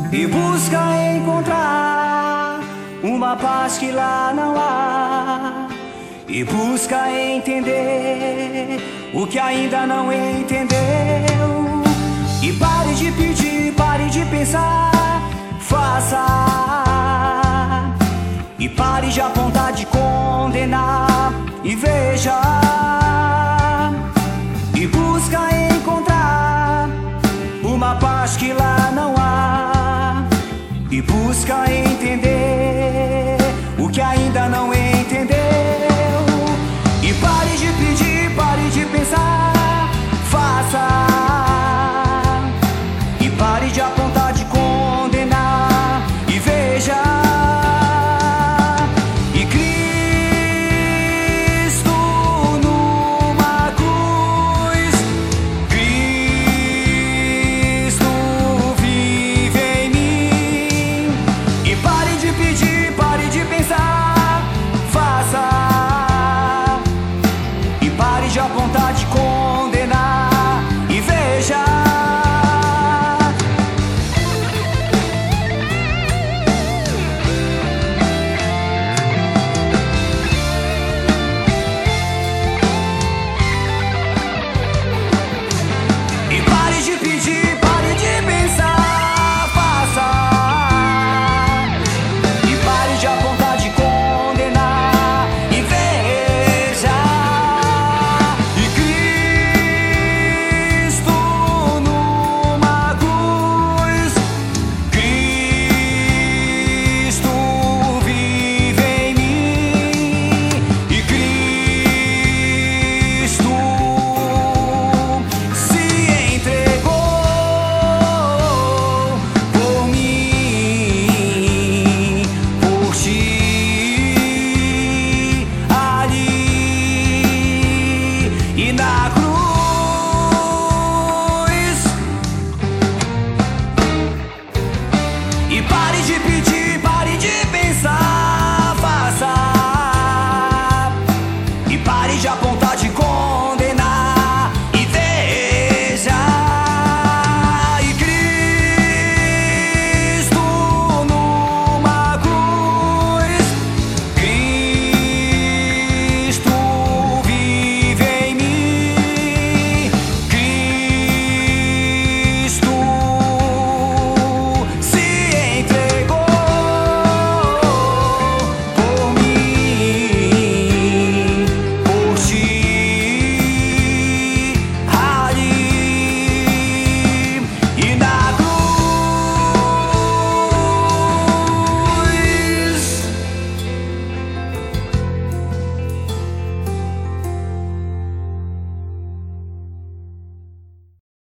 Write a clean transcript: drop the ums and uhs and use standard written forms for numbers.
e busca encontrar uma paz que lá não há, e busca entender o que ainda não entendeu. E pare de pedir, pare de pensar, faça. E pare de apontar, de condenar, e veja. E busca encontrar uma paz que lá